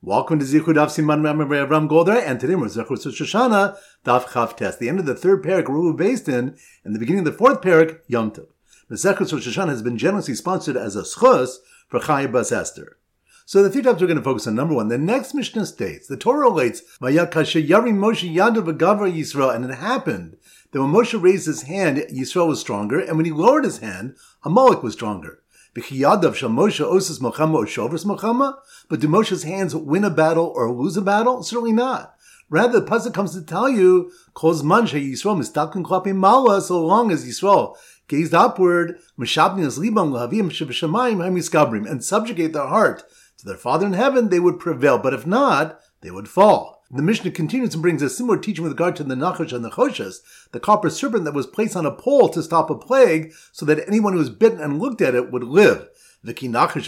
Welcome to Zichud Daf Siman Ram Golder, and today we're Zechus Shoshana Daf Chav Test. The end of the third parak, Ru'u based in, and the beginning of the fourth parak, Yom Tov. The Zechus Shoshana has been generously sponsored as a schus for Chaya Bas Esther. So the three topics we're going to focus on. Number one, the next Mishnah states, the Torah relates, Vayakasha Yarim Moshe Yadav V'Gavra Yisrael, and it happened that when Moshe raised his hand, Yisrael was stronger, and when he lowered his hand, Amalek was stronger. But do Moshe's hands win a battle or lose a battle? Certainly not. Rather, the pasuk comes to tell you, so long as Yisrael gazed upward, and subjugate their heart to their Father in heaven, they would prevail. But if not, they would fall. The Mishnah continues and brings a similar teaching with regard to the Nachash and the Choshes, the copper serpent that was placed on a pole to stop a plague, so that anyone who was bitten and looked at it would live. But does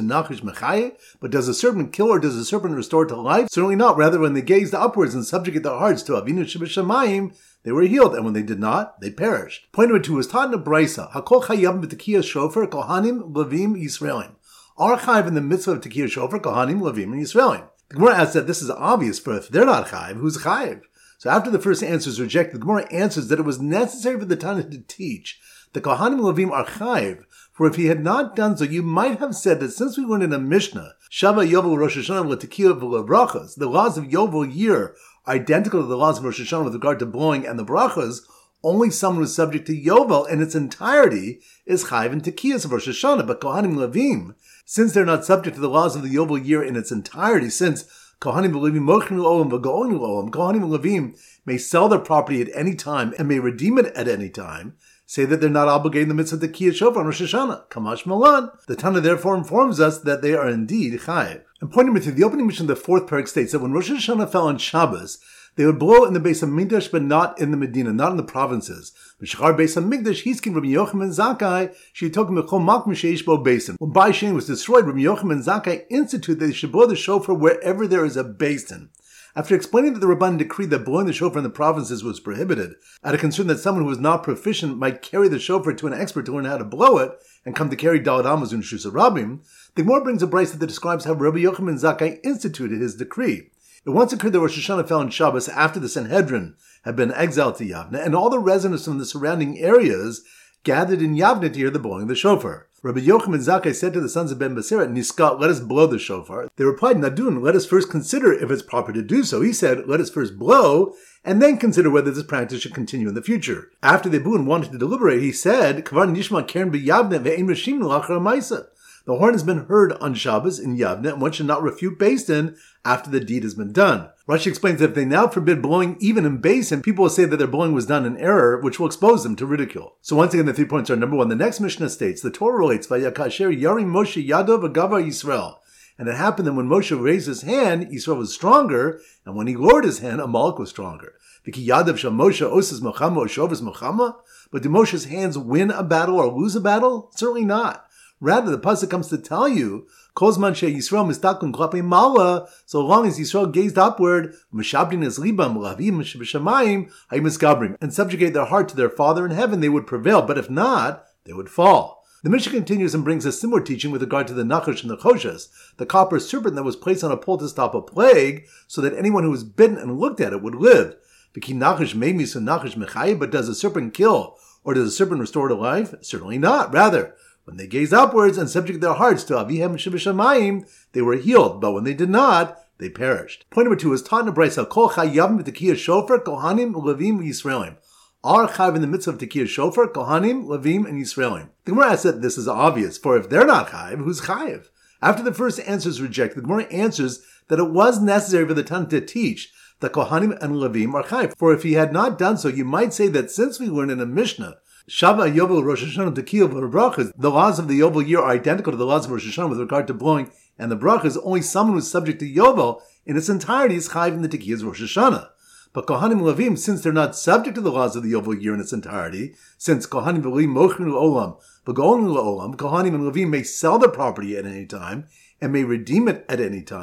a serpent kill or does a serpent restore to life? Certainly not. Rather, when they gazed upwards and subjugate their hearts to Avinu Shebashamayim, they were healed, and when they did not, they perished. Point number two is taught in a brisa. Hakol chayam b'tekiyah shofar kohanim levim Yisraelim. Are chayiv in the mitzvah of tekiyah shofar kohanim levim and Yisraelim. The Gemara asks that this is obvious, for if they're not chayiv, who's chayiv? So after the first answer is rejected, the Gemara answers that it was necessary for the Tana to teach the kohanim levim are chayiv. For if he had not done so, you might have said that since we learned in a Mishnah, Shava Yovel Rosh Hashanah l'tekiyah v'lebrachas, the laws of Yovel year are identical to the laws of Rosh Hashanah with regard to blowing and the brachas, only someone who is subject to Yovel in its entirety is chayiv and tekiyahs of Rosh Hashanah. But kohanim levim, since they're not subject to the laws of the Yovel year in its entirety, since kohanim levim mochnu olam v'go'onu olam, kohanim levim may sell their property at any time and may redeem it at any time, say that they're not obligated in the midst of the Tekiyah Shofar on Rosh Hashanah. Kamash Malan. The Tana therefore informs us that they are indeed chayiv. And point number three, the opening mission of the fourth parak states that when Rosh Hashanah fell on Shabbos, they would blow in the Beis HaMikdash, but not in the Medina, not in the provinces. Mishachar Beis HaMikdash, Hiskin Rabbi Yochanan and Zakkai, she took him Bechol Makom Sheish Bo Basin. When Bai Shein was destroyed, Rabbi Yochanan and Zakkai instituted that they should blow the shofar wherever there is a basin. After explaining that the Rabban decreed that blowing the shofar in the provinces was prohibited, out of concern that someone who was not proficient might carry the shofar to an expert to learn how to blow it, and come to carry Daled Amos and Shus Rabim, the Gemara brings a brisa that describes how Rabbi Yochanan ben Zakkai instituted his decree. It once occurred that Rosh Hashanah fell on Shabbos after the Sanhedrin had been exiled to Yavne, and all the residents from the surrounding areas gathered in Yavne to hear the blowing of the shofar. Rabbi Yochanan ben Zakkai said to the sons of Ben Basira, Niskat, let us blow the shofar. They replied, Nadun, let us first consider if it's proper to do so. He said, let us first blow, and then consider whether this practice should continue in the future. After they blew and wanted to deliberate, he said, Kvar nishma keren b'Yavne ve'ein reshim l'achar ha'maisa. The horn has been heard on Shabbos in Yavne, and one should not refute Beis Din after the deed has been done. Rashi explains that if they now forbid blowing even in Beis Din, people will say that their blowing was done in error, which will expose them to ridicule. So once again, the 3 points are: number one, the next Mishnah states, the Torah relates, Vayakasher Yarim Moshe Yadav V'Gavra Yisrael. And it happened that when Moshe raised his hand, Yisrael was stronger, and when he lowered his hand, Amalek was stronger. V'ki Yadav Shal Moshe Oses Mochama or Shovas Mochama? But do Moshe's hands win a battle or lose a battle? Certainly not. Rather, the pasuk comes to tell you, Kozman she Yisrael mistakun klape mala, so long as Yisrael gazed upward, Meshabdin es libam lavim shebashamayim hayimis gabrim, and subjugate their heart to their Father in heaven, they would prevail. But if not, they would fall. The Mishnah continues and brings a similar teaching with regard to the Nachash and the Choshes, the copper serpent that was placed on a pole to stop a plague, so that anyone who was bitten and looked at it would live. V'ki Nachash meimi so Nachash mechayev, but does a serpent kill, or does a serpent restore to life? Certainly not. Rather, when they gazed upwards and subject their hearts to Avihem Shebashamayim, they were healed, but when they did not, they perished. Point number two is taught in a brisa, Kol chayavim b'tekiyah shofar, kohanim, levim, Yisraelim. Are chayiv in the midst of tekiyah shofar, kohanim, levim, and Yisraelim. The Gemara asks that this is obvious, for if they're not chayiv, who's chayiv? After the first answer is rejected, the Gemara answers that it was necessary for the Tana to teach that kohanim and levim are chayiv. For if he had not done so, you might say that since we learned in a Mishnah, Shava Yovel Rosh Hashanah Tekiyah v'Brachas, the laws of the Yovel year are identical to the laws of Rosh Hashanah with regard to blowing and the brachas. Only someone who is subject to Yovel in its entirety is chayiv in the Tekiyah's Rosh Hashanah. But Kohanim Levim, since they're not subject to the laws of the Yovel year in its entirety, since Kohanim Levim mochnu olam v'go'onu olam, Kohanim and Levim may sell their property at any time and may redeem it at any time,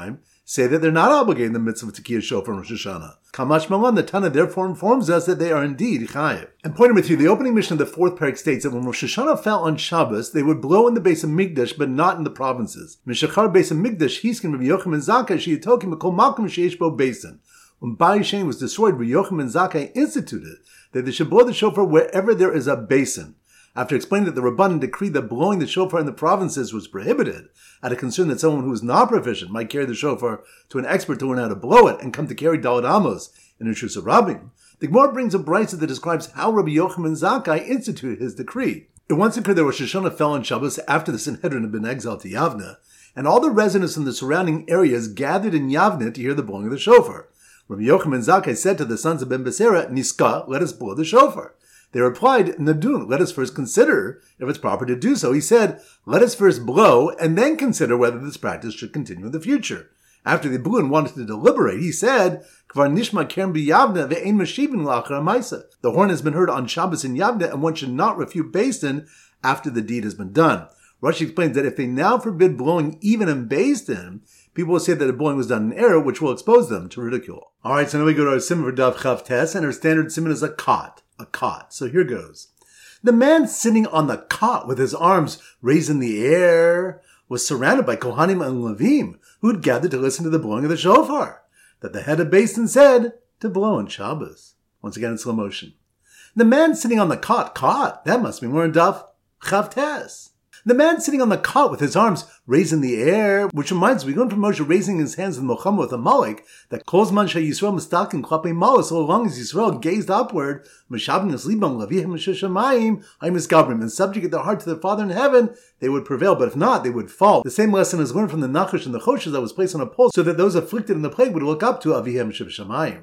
say that they're not obligated in the midst of Tekiyah Shofar and Rosh Hashanah. Kamash Malan, the Tana therefore informs us that they are indeed chayiv. And point number 3, the opening mission of the 4th parak states that when Rosh Hashanah fell on Shabbos, they would blow in the Beis Hamikdash, but not in the provinces. Mishachar Beis Hamikdash, Hiskin Rabbi Yochanan Zakkai, Sheyatokim, B'kol Malkum Sheyesh Bo Beisin. When Bai Shein was destroyed, Rabbi Yochanan Zakkai instituted that they should blow the shofar wherever there is a basin. After explaining that the Rabbanan decreed that blowing the shofar in the provinces was prohibited, out of concern that someone who is not proficient might carry the shofar to an expert to learn how to blow it and come to carry Daled Amos in Rishus Rabbim, the Gemara brings a brayso that describes how Rabbi Yochanan Zakkai instituted his decree. It once occurred that Rosh Hashanah fell on Shabbos after the Sanhedrin had been exiled to Yavne, and all the residents in the surrounding areas gathered in Yavne to hear the blowing of the shofar. Rabbi Yochanan Zakkai said to the sons of Ben Besera, Niska, let us blow the shofar. They replied, Nadun, let us first consider if it's proper to do so. He said, let us first blow and then consider whether this practice should continue in the future. After they blew and wanted to deliberate, he said, Kvar nishma keren b'Yavne ve'ein meshibin la'achar ha'maisa. The horn has been heard on Shabbos in Yavne, and one should not refute Beis Din after the deed has been done. Rashi explains that if they now forbid blowing even in Beis Din, people will say that the blowing was done in error, which will expose them to ridicule. Alright, so now we go to our simon for Daf Chav Tes, and our standard simon is a cot. A cot. So here goes. The man sitting on the cot with his arms raised in the air was surrounded by Kohanim and Levim, who had gathered to listen to the blowing of the shofar, that the head of Beis Din said to blow on Shabbos. Once again in slow motion. The man sitting on the cot, that must be more in Daf Chav Tes. The man sitting on the cot with his arms raised in the air, which reminds me, we learn from Moshe raising his hands in Mohammed with Amalek, that Kolzman Shah Yisrael Mistakin Klape Mala, so long as Yisrael gazed upward, Meshabin Eslibam Lavihim Meshashamayim, I misgabrim, and subjugate their heart to their Father in heaven, they would prevail, but if not, they would fall. The same lesson is learned from the Nachash and the Choshes that was placed on a pole, so that those afflicted in the plague would look up to Avihem Shebshamayim.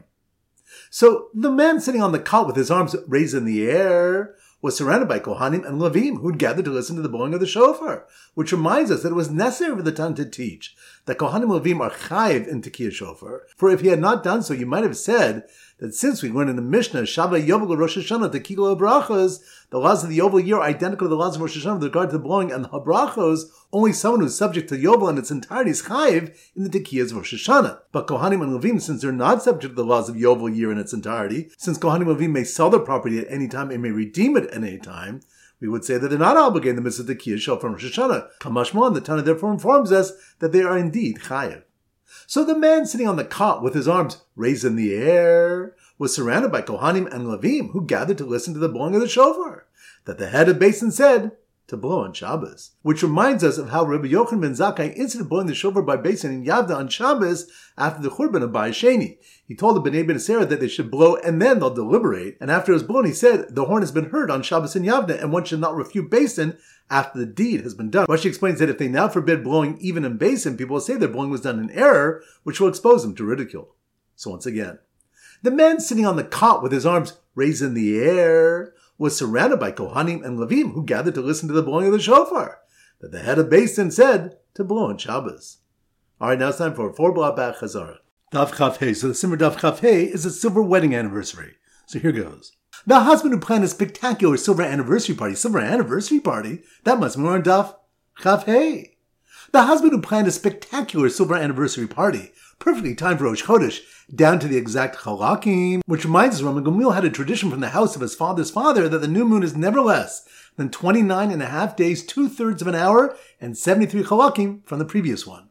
So the man sitting on the cot with his arms raised in the air was surrounded by Kohanim and Levim, who had gathered to listen to the blowing of the shofar, which reminds us that it was necessary for the Tan to teach that Kohanim and Levim are chayiv in Tekiyah Shofar, for if he had not done so, you might have said that since we learned in the Mishnah, Shabbat Yovel Rosh Hashanah Tekiyah Brachos, the laws of the Yovel year are identical to the laws of Rosh Hashanah with regard to the blowing, and the Habrachos, only someone who is subject to Yovel in its entirety is chayiv in the Tekiyahs of Rosh Hashanah. But Kohanim and Levim, since they're not subject to the laws of Yovel year in its entirety, since Kohanim and Levim may sell their property at any time and may redeem it at any time, we would say that they're not obligated in the midst of the Tekiyah Shofar from Rosh Hashanah. Kamashman, the Tana therefore informs us that they are indeed chayiv. So the man sitting on the cot with his arms raised in the air was surrounded by Kohanim and Levim, who gathered to listen to the blowing of the shofar, that the head of Beis Din said to blow on Shabbos. Which reminds us of how Rabbi Yochanan ben Zakkai instituted blowing the shofar by Beis Din in Yavne on Shabbos after the Churban of Bai Sheni. He told the Bnei Ben Sarah that they should blow and then they'll deliberate. And after it was blown, he said, the horn has been heard on Shabbos in Yavne, and one should not refute Beis Din after the deed has been done. Rashi explains that if they now forbid blowing even in Beis Din, people will say their blowing was done in error, which will expose them to ridicule. So once again, the man sitting on the cot with his arms raised in the air was surrounded by Kohanim and Levim, who gathered to listen to the blowing of the shofar, that the head of Beis Din said to blow on Shabbos. Alright, now it's time for 4 Blah Back Chazara. Daf Chav Hei. So the Simmer Daf Chav Hei is a silver wedding anniversary. So here goes. The husband who planned a spectacular silver anniversary party. Silver anniversary party? That must be more on Daf Chav Hei. The husband who planned a spectacular silver anniversary party, perfectly timed for Rosh Chodesh, down to the exact Chalakim, which reminds us Rabban Gamliel had a tradition from the house of his father's father that the new moon is never less than 29 and a half days, 2/3 of an hour, and 73 Chalakim from the previous one.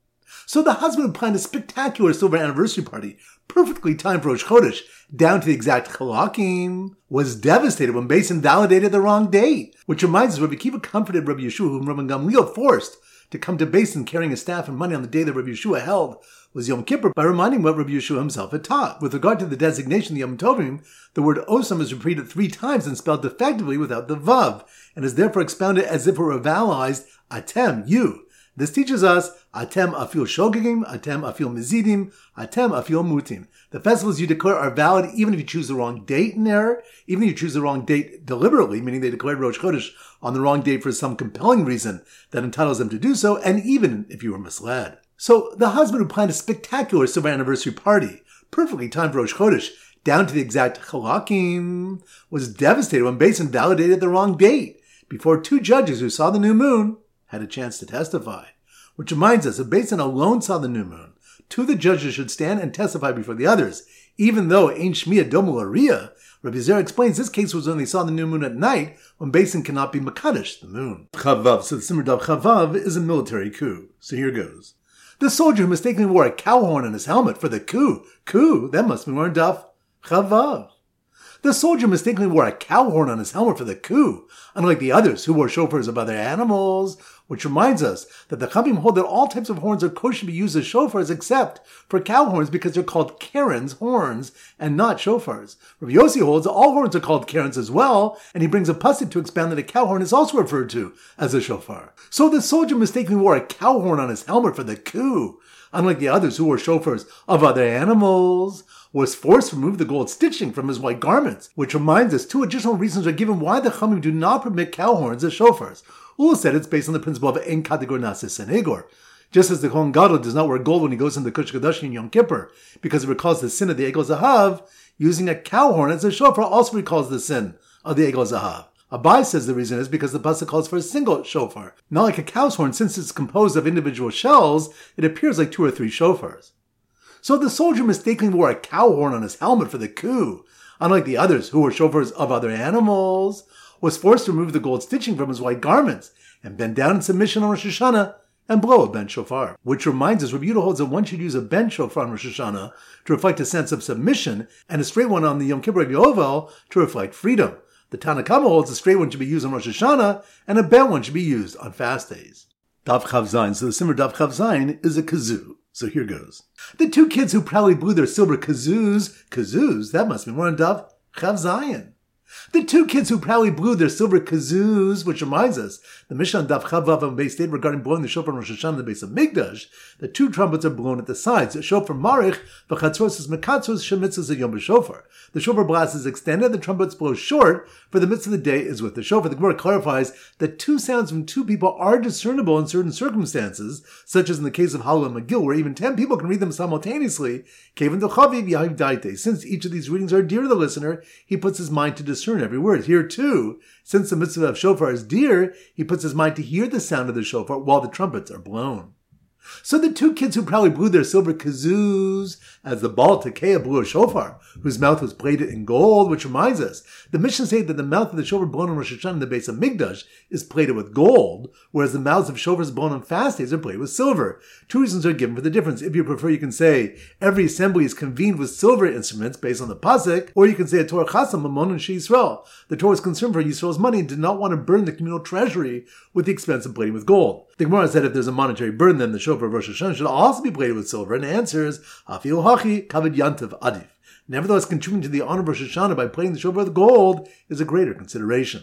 So the husband planned a spectacular silver anniversary party, perfectly timed for Rosh Chodesh, down to the exact Chalakim, was devastated when Beis Din validated the wrong date, which reminds us Rabbi Akiva comforted Rabbi Yeshua, whom Rabban Gamliel forced to come to Beis Din carrying a staff and money on the day that Rabbi Yeshua held was Yom Kippur, by reminding what Rabbi Yeshua himself had taught. With regard to the designation Yom Tovim, the word Osam is repeated 3 times and spelled defectively without the Vav, and is therefore expounded as if it were vowelized Atem, you. This teaches us Atem afil shogegim, Atem afil mizidim, Atem afil mutim. The festivals you declare are valid even if you choose the wrong date in error, even if you choose the wrong date deliberately, meaning they declared Rosh Chodesh on the wrong date for some compelling reason that entitles them to do so, and even if you were misled. So the husband who planned a spectacular silver anniversary party, perfectly timed for Rosh Chodesh, down to the exact Chalakim, was devastated when Beis Din validated the wrong date, before 2 judges who saw the new moon had a chance to testify. Which reminds us, if Beis Din alone saw the new moon, two of the judges should stand and testify before the others. Even though Ein Shmiya Domu Ariya, Rabbi Zera explains this case was when they saw the new moon at night, when Beis Din cannot be Makadosh, the moon. Chavav, so the Simmer Dav Chavav is a military coup. So here goes. The soldier who mistakenly wore a cow horn on his helmet for the coup. Coup, that must be more in Dav Chavav. The soldier mistakenly wore a cow horn on his helmet for the coup, unlike the others who wore shofars of other animals, which reminds us that the Chachamim hold that all types of horns are kosher to be used as shofars except for cow horns because they're called Karen's horns and not shofars. Rabbi Yossi holds that all horns are called Karen's as well, and he brings a pasuk to expand that a cow horn is also referred to as a shofar. So the soldier mistakenly wore a cow horn on his helmet for the coup, unlike the others who wore shofars of other animals, was forced to remove the gold stitching from his white garments, which reminds us two additional reasons are given why the Chachamim do not permit cow horns as shofars. Ula said it's based on the principle of Ein Kategor Nasis and Egor. Just as the Kohen Gadol does not wear gold when he goes into the Kodesh Kodashim in Yom Kippur, because it recalls the sin of the Egel Zahav, using a cow horn as a shofar also recalls the sin of the Egel Zahav. Abai says the reason is because the pasuk calls for a single shofar. Not like a cow's horn, since it's composed of individual shells, it appears like 2 or 3 shofars. So the soldier mistakenly wore a cow horn on his helmet for the coup, unlike the others who wore shofars of other animals, was forced to remove the gold stitching from his white garments, and bend down in submission on Rosh Hashanah, and blow a ben shofar. Which reminds us, Rabbi Yehuda holds that one should use a ben shofar on Rosh Hashanah to reflect a sense of submission, and a straight one on the Yom Kippur Yovel to reflect freedom. The Tanna Kama holds a straight one should be used on Rosh Hashanah, and a ben one should be used on fast days. Dav Chav Zayin. So the Simmer Dav Chav Zayin is a kazoo. So here goes. The 2 kids who proudly blew their silver kazoos, that must be more on Dav Chav Zayin. The 2 kids who proudly blew their silver kazoos, which reminds us, the Mishnah on Dav Chavav on Beis Din regarding blowing the shofar on Rosh Hashanah in the base of Mikdash, the 2 trumpets are blown at the sides. The shofar marich, v'chatzros is mekatzros, shemitzvos a yom b'shofar. The shofar blast is extended, the trumpets blow short, for the midst of the day is with the shofar. The Gemara clarifies that 2 sounds from 2 people are discernible in certain circumstances, such as in the case of Hallel and Megillah, where even 10 people can read them simultaneously. Since each of these readings are dear to the listener, he puts his mind to discern every word. Here too, since the mitzvah of shofar is dear, he puts his mind to hear the sound of the shofar while the trumpets are blown. So the 2 kids who probably blew their silver kazoos as the Baal Tekeah blew a shofar, whose mouth was plated in gold, which reminds us, the Mishnah say that the mouth of the shofar blown on Rosh Hashanah in the base of Mikdash is plated with gold, whereas the mouths of shofars blown on fast days are plated with silver. 2 reasons are given for the difference. If you prefer, you can say every assembly is convened with silver instruments based on the pasuk, or you can say a Torah chasam mamon and Yisrael. The Torah was concerned for Yisrael's money and did not want to burn the communal treasury with the expense of plating with gold. The Gemara said if there's a monetary burden, then the shofar of Rosh Hashanah should also be plated with silver, and the answer is Afil Hachi Kavod Yantav Adif. Nevertheless, contributing to the honor of Rosh Hashanah by plating the shofar with gold is a greater consideration.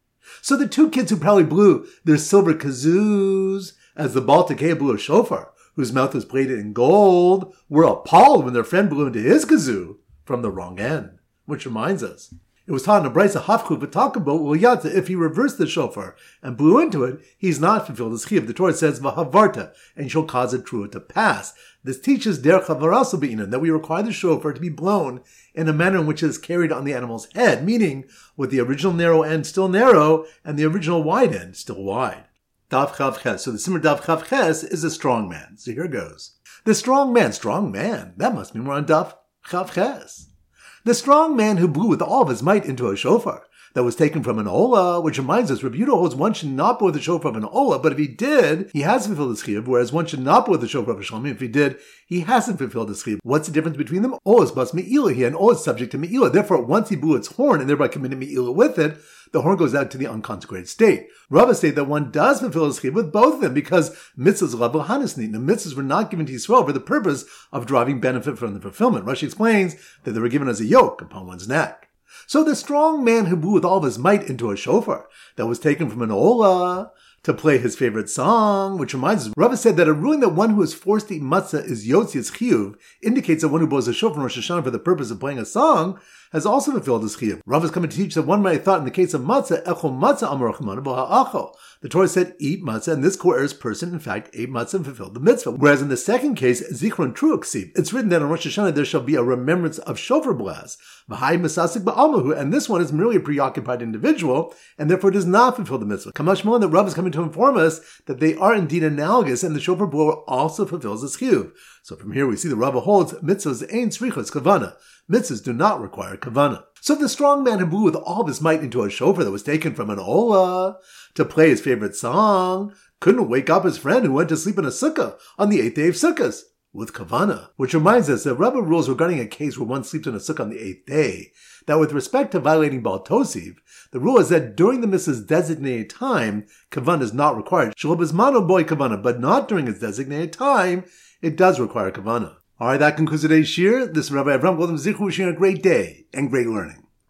So the 2 kids who probably blew their silver kazoos as the Baal Tekeah blew a shofar, whose mouth was plated in gold, were appalled when their friend blew into his kazoo from the wrong end. Which reminds us, it was taught in a brisa Hafchut v'Takabo U'Yatza, if he reversed the shofar and blew into it, he's not fulfilled his chiyuv. The Torah says v'havarta, and shall cause a trua to pass. This teaches derech havaraso be'inan, that we require the shofar to be blown in a manner in which it is carried on the animal's head, meaning with the original narrow end still narrow and the original wide end still wide. Dav Chav Ches. So the Simmer Dav Chav Ches is a strong man. So here goes. The strong man, that must be more on Dav Chav Ches. The strong man who blew with all of his might into a shofar that was taken from an olah, which reminds us, Rabbi Yehuda holds one should not blow the shofar of an olah, but if he did, he has fulfilled his chiyuv, whereas one should not blow the shofar of a shalom. If he did, he hasn't fulfilled his chiyuv. What's the difference between them? Olah is bas me'ilah here, and olah is subject to me'ilah. Therefore, once he blew its horn and thereby committed me'ilah with it, the horn goes out to the unconsecrated state. Rava state that one does fulfill his chiyuv with both of them because mitzvahs lav l'hanisni. The mitzvahs were not given to Yisrael for the purpose of deriving benefit from the fulfillment. Rashi explains that they were given as a yoke upon one's neck. So the strong man who blew with all of his might into a shofar that was taken from an olah to play his favorite song, which reminds us, Rava said that a ruling that one who is forced to eat matzah is yotzi's chiyuv indicates that one who blows a shofar in Rosh Hashanah for the purpose of playing a song has also fulfilled his chiyuv. Rava is coming to teach that one might have thought in the case of matzah, echol matzah amar Rachman v'ha'achol. The Torah said, eat matzah, and this coerced person, in fact, ate matzah and fulfilled the mitzvah. Whereas in the second case, zichron truaksiv, it's written that on Rosh Hashanah there shall be a remembrance of shofar blast, v'hai masasik ba'almahu, and this one is merely a preoccupied individual, and therefore does not fulfill the mitzvah. Kamash Malon, that Rav is coming to inform us that they are indeed analogous, and the shofar blower also fulfills his chiyuv. So from here we see the Rava holds mitzvahs ein tzrichos kavana. Mitzvahs do not require kavana. So if the strong man had blew with all of his might into a shofar that was taken from an olah to play his favorite song, couldn't wake up his friend who went to sleep in a sukkah on the 8th day of Sukkot with kavana. Which reminds us that Rava rules regarding a case where one sleeps in a sukkah on the 8th day, that with respect to violating Baal Tosiv, the rule is that during the mitzvah's designated time, kavana is not required. Shalom bismano boy kavana, but not during its designated time, it does require kavana. Alright, that concludes today's shir. This is Rabbi Avram Goldman Zichu wishing you a great day and great learning.